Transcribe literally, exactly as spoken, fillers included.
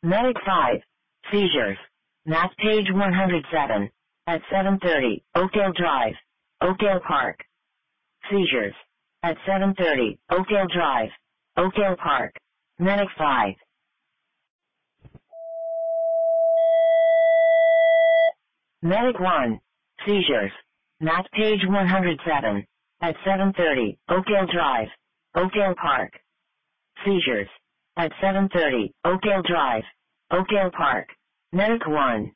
Medic five. Seizures. Math page one hundred seven. At seven thirty, Oakdale Drive, Oakdale Park. Seizures. At seven thirty, Oakdale Drive, Oakdale Park. Medic five. Medic one. Seizures. Math page one hundred seven. At seven thirty, Oakdale Drive, Oakdale Park. Seizures. At seven thirty, Oakdale Drive, Oakdale Park. Medic one.